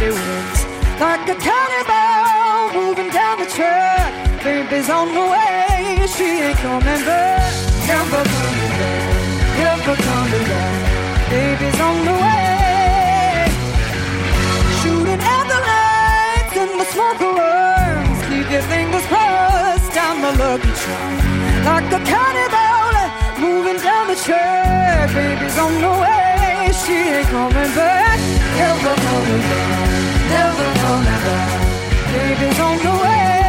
nobody wins. Like a cannonball moving down the track. Baby's on the way, she ain't coming back. Never coming back, never coming back. Baby's on the way. Shooting at the lights and the smoke alarms. Keep your fingers crossed down the lucky charm. Like a cannonball moving down the track. Baby's on the way, she ain't coming back. Never coming back, never coming back. Baby's on the way.